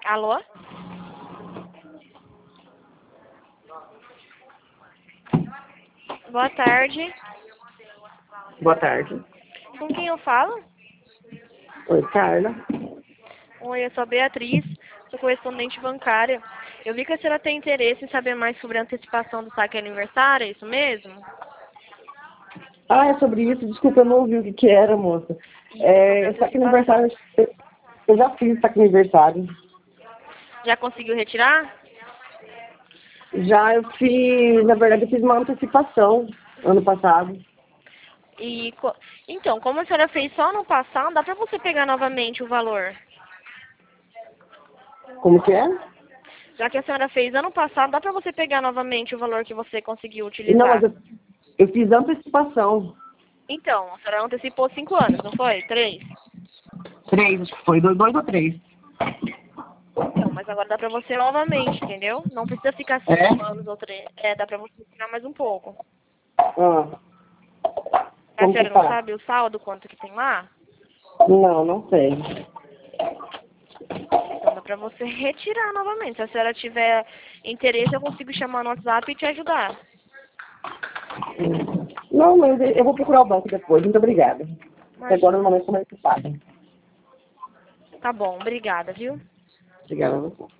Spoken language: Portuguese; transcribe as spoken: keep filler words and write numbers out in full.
Alô? Boa tarde. Boa tarde. Com quem eu falo? Oi, Carla. Oi, eu sou a Beatriz, sou correspondente bancária. Eu vi que a senhora tem interesse em saber mais sobre a antecipação do saque aniversário, é isso mesmo? Ah, é sobre isso. Desculpa, eu não ouvi o que, que era, moça. É, saque aniversário, eu eu já fiz saque aniversário. Já conseguiu retirar? Já eu fiz, na verdade, eu fiz uma antecipação ano passado. E, co- então, como a senhora fez só no passado, dá pra você pegar novamente o valor? Como que é? Já que a senhora fez ano passado, dá pra você pegar novamente o valor que você conseguiu Não, mas utilizar? eu, eu fiz antecipação. Então, a senhora antecipou cinco anos, não foi? Três? Três, acho que foi. Dois, dois ou três. Então, mas agora dá pra você novamente, entendeu? Não precisa ficar É? cinco anos ou três. É, dá pra você tirar mais um pouco. Ah, A como que senhora não faz? sabe o saldo, quanto que tem lá? Não, não sei. Então dá pra você retirar novamente. Se a senhora tiver interesse, eu consigo chamar no WhatsApp e te ajudar. Hum. Não, mas eu vou procurar o banco depois. Muito obrigada. Até agora, no Imagina. momento, como é que paga. Tá bom, obrigada, viu? Obrigada a você.